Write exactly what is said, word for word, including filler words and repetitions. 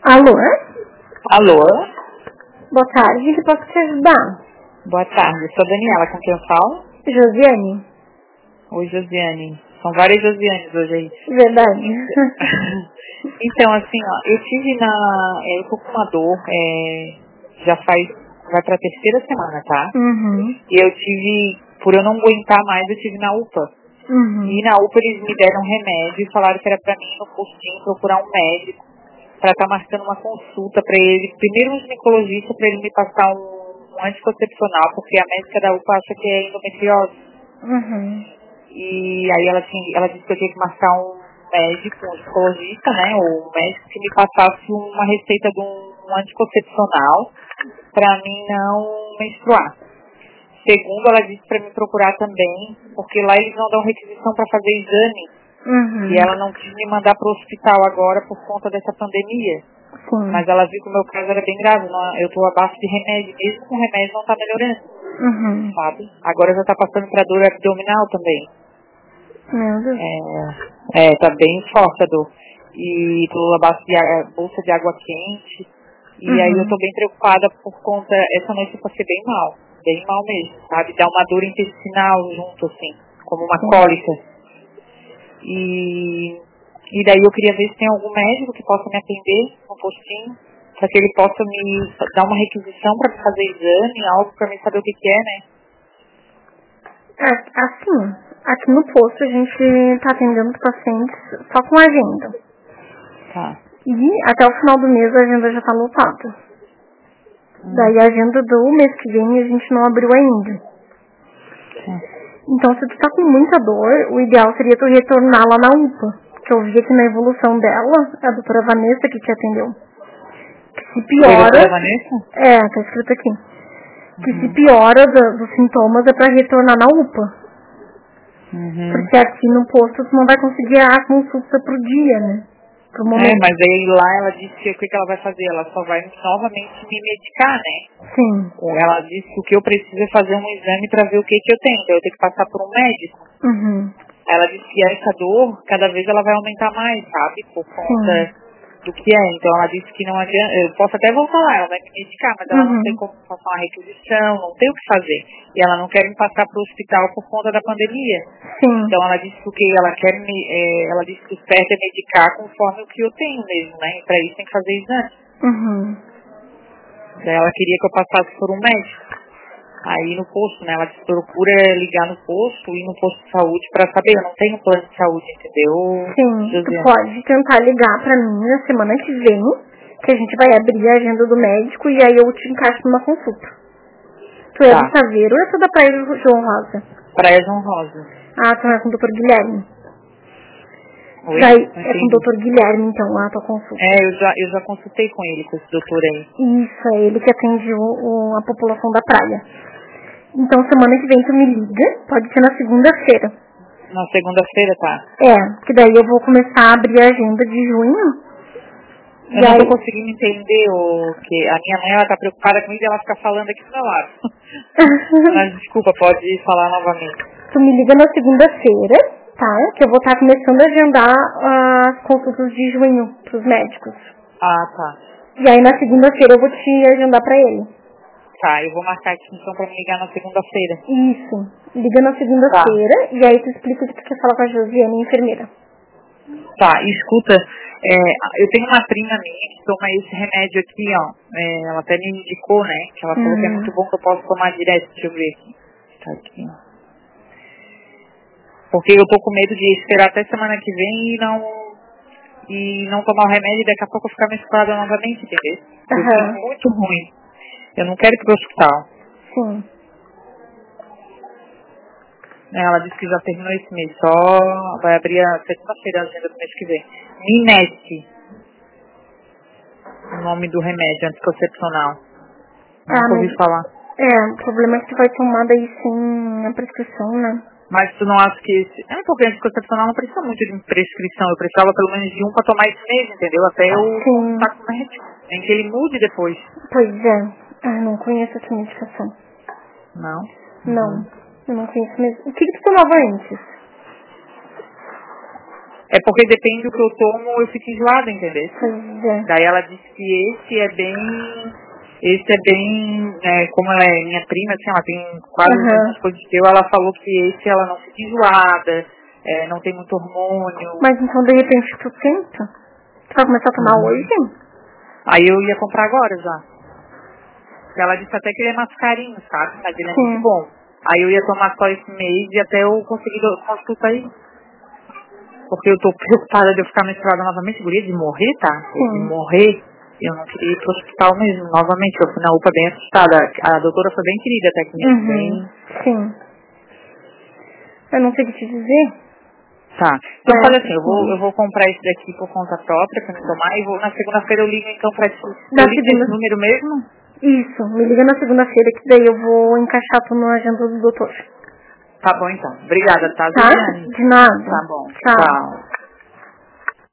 Alô? Alô? Boa tarde, que posso te ajudar? Boa tarde, sou a Daniela, com quem eu falo? Josiane? Oi, Josiane. São várias Josianes hoje aí. Verdade. Então, assim, ó, eu tive na... Eu tô com uma dor, é, já faz... Vai pra terceira semana, tá? Uhum. E eu tive... Por eu não aguentar mais, eu tive na U P A. Uhum. E na U P A eles me deram um remédio e falaram que era pra mim, no postinho, procurar um médico pra estar marcando uma consulta pra ele. Primeiro um ginecologista pra ele me passar um, um anticoncepcional, porque a médica da U P A acha que é endometriose. Uhum. E aí ela, tinha, ela disse que eu tinha que marcar um médico, um ginecologista, né? Ou um médico que me passasse uma receita de um, um anticoncepcional pra mim não menstruar. Segundo, ela disse pra me procurar também, porque lá eles não dão requisição pra fazer exame. Uhum. E ela não quis me mandar pro hospital agora por conta dessa pandemia. Sim. Mas ela viu que o meu caso era bem grave. Não, eu tô abaixo de remédio, mesmo com remédio não tá melhorando, Uhum. sabe? Agora já tá passando pra dor abdominal também. Meu Deus. É, é, tá bem forte a dor. E tô abaixo de a- bolsa de água quente. E Uhum. aí eu tô bem preocupada por conta, essa noite eu passei bem mal. Bem mal mesmo, sabe? Dá uma dor intestinal junto, assim, como uma Sim. cólica. E, e daí eu queria ver se tem algum médico que possa me atender no postinho, para que ele possa me dar uma requisição para fazer exame, algo para me saber o que, que é, né? É, assim, aqui no posto a gente tá atendendo os pacientes só com agenda. Tá. E até o final do mês a agenda já tá lotada. Hum, Daí a agenda do mês que vem a gente não abriu ainda. sim. Então, se tu tá com muita dor, o ideal seria tu retornar lá na U P A. Que eu vi aqui na evolução dela, a doutora Vanessa que te atendeu. Que se Oi, doutora piora... Vanessa? É, tá escrito aqui. Que se Uhum. piora do- dos sintomas é pra retornar na U P A. Uhum. Porque aqui no posto tu não vai conseguir a consulta pro dia, né? Pro É, momento. mas aí lá ela disse que o que, que ela vai fazer? Ela só vai novamente me medicar, né? Sim. Ou ela disse que o que eu preciso é fazer um exame para ver o que, que eu tenho. Então eu tenho que passar por um médico. Uhum. Ela disse que essa dor, cada vez ela vai aumentar mais, sabe? Por Sim. conta do que é. Então ela disse que não adianta, eu posso até voltar lá, ela vai me medicar, mas ela não tem Uhum. como passar uma requisição, não tem o que fazer. E ela não quer me passar para o hospital por conta da pandemia. Sim. Então ela disse que o que ela quer me, é, ela disse que o certo é medicar conforme o que eu tenho mesmo, né? E para isso tem que fazer exame. Uhum. Daí ela queria que eu passasse por um médico. Aí no posto, né? Ela disse, procura ligar no posto e no posto de saúde para saber. Eu não tenho plano de saúde, entendeu, Sim, tu Josiane? pode tentar ligar pra mim na semana que vem, que a gente vai abrir a agenda do médico e aí eu te encaixo numa consulta. Tu é do Tá. Saveiro ou é tu da Praia do João Rosa? Praia João Rosa. Ah, tu é com o doutor Guilherme. Oi? Vai, Não é com o entendi. doutor Guilherme, então, a tua consulta. É, eu já, eu já consultei com ele, com esse doutor aí. Isso, é ele que atende o, o- a população da praia. Então, semana que vem tu me liga, pode ser na segunda-feira. Na segunda-feira, tá? É, que daí eu vou começar a abrir a agenda de junho. Eu E não tô aí... conseguindo entender o que a minha mãe, ela tá preocupada comigo e ela fica falando aqui do meu lado. Mas desculpa, pode falar novamente. Tu me liga na segunda-feira, tá? Que eu vou estar começando a agendar as consultas de junho pros médicos. Ah, tá. E aí na segunda-feira eu vou te agendar pra ele. Tá, eu vou marcar aqui então pra me ligar na segunda-feira. Isso. Liga na Tá. segunda-feira e aí tu explica o que tu quer falar com a Josiane, enfermeira. Tá, escuta, é, eu tenho uma prima minha que toma esse remédio aqui, ó. É, ela até me indicou, né? Que ela falou que é muito Uhum. bom, que eu posso tomar direto. Deixa eu ver aqui. Tá aqui, ó. Porque eu tô com medo de esperar até semana que vem e não e não tomar o remédio e daqui a pouco eu ficar menstruada novamente, entendeu? Eu sinto Aham. muito ruim. Eu não quero ir pro hospital. Sim. Né, ela disse que já terminou esse mês, só vai abrir a segunda-feira a agenda do mês que vem. Minete, o nome do remédio anticoncepcional. Ah, Nunca ouvi mas... falar. É, o problema é que tu vai tomar daí sem a prescrição, né? Mas tu não acha que esse... É porque anticoncepcional não precisa muito de prescrição. Eu precisava pelo menos de um pra tomar esse mês, entendeu? Até eu Sim. consultar com o médico. Nem que ele mude depois. Pois é. Ah, não conheço essa medicação. Não? Uhum. Não. Eu não conheço mesmo. O que que tu tomava antes? É porque depende do que eu tomo, eu fico enjoada, entendeu? Pois é. Daí ela disse que esse é bem... Esse é bem... É, como ela é minha prima, assim, ela tem quase as Uhum. mesmas coisas que eu, ela falou que esse ela não fica enjoada, é, não tem muito hormônio. Mas então, de repente, tu tenta? Tu vai começar a tomar Uhum. hoje? Aí eu ia comprar agora já. Ela disse até que ele é mais carinho, sabe? Mas ele é Sim. muito bom. Aí eu ia tomar só esse mês e até eu conseguir do- consulta aí. Porque eu tô preocupada de eu ficar menstruada novamente, guria, de morrer, tá? Sim. De morrer. Eu não queria ir pro hospital mesmo, novamente. Eu fui na U P A bem assustada. A doutora foi bem querida até comigo. Uhum. Bem... Sim. Eu não sei o que te dizer. Tá. Então É, fala assim, eu vou, sim. eu vou comprar esse daqui por conta própria pra me tomar e vou, na segunda-feira eu ligo então pra ti. Na Eu ligo segunda... esse número mesmo? Isso, me liga na segunda-feira que daí eu vou encaixar tu na agenda do doutor. Tá bom então. Obrigada, tá, Tá? Juliane? De nada. Tá bom. Tchau. Tchau.